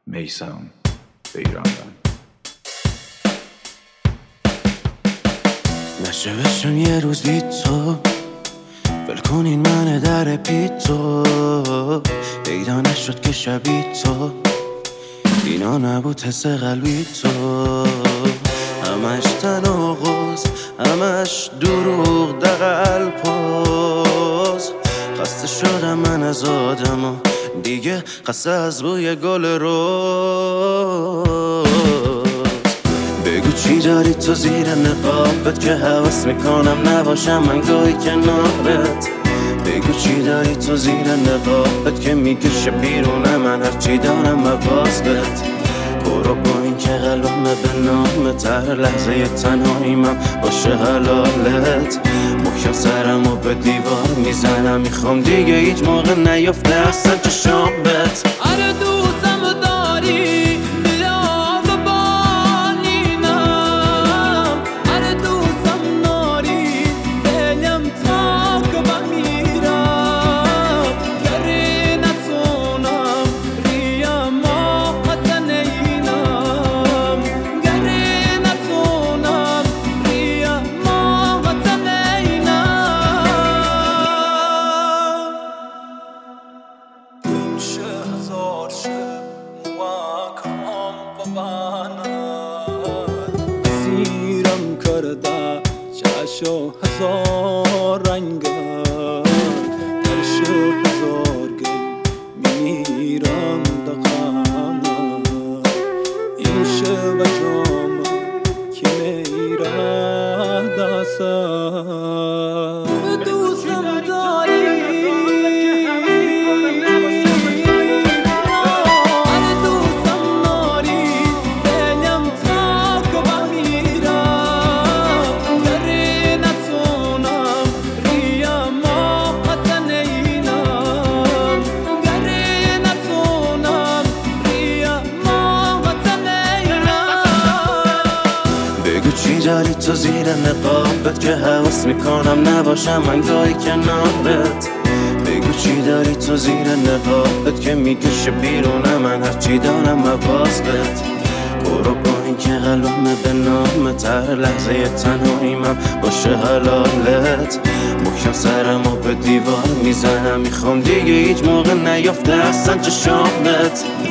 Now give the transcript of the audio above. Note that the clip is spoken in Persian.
میثم بیرانوند. نشه بشم یه روز بی تو، ول کنین من در بی تو، پیدا نشد که شبی تو، اینا نبود حس قلبی تو، همش تناقض، همش دروغ دقل پاس. خسته شدم من از آدما، دیگه خسته از بوی گل روز. بگو چی داری تو زیر نقابت که حواس میکنم نباشم من گاهی کنارت. بگو چی داری تو زیر نقابت که میکشه بیرون من هرچی دارم مواظبت. برو با این که قلبم به نامت، هر لحظه تنهاییم باشه حلالت. محکم سرمو به دیوار میزنم، میخوام دیگه هیچ موقع نیفته اصلا چشامت. آره دوستم داری سیرم کرده چشم هزار رنگت، درشو هزار گل میمیرم دقامت. این شب جام که میره دستم. دوستم داری چی داری تو زیر نقابت که حواس میکنم نباشم من گاهی کنارت. بگو چی داری تو زیر نقابت که میکشه بیرون من هرچی دارم مواظبت. برو با این که قلبم به نامت، هر لحظه تنهاییم باشه حلالت. محکم سرمو به دیوار میزنم، میخوام دیگه هیچ موقع نیفته اصلا چشامت.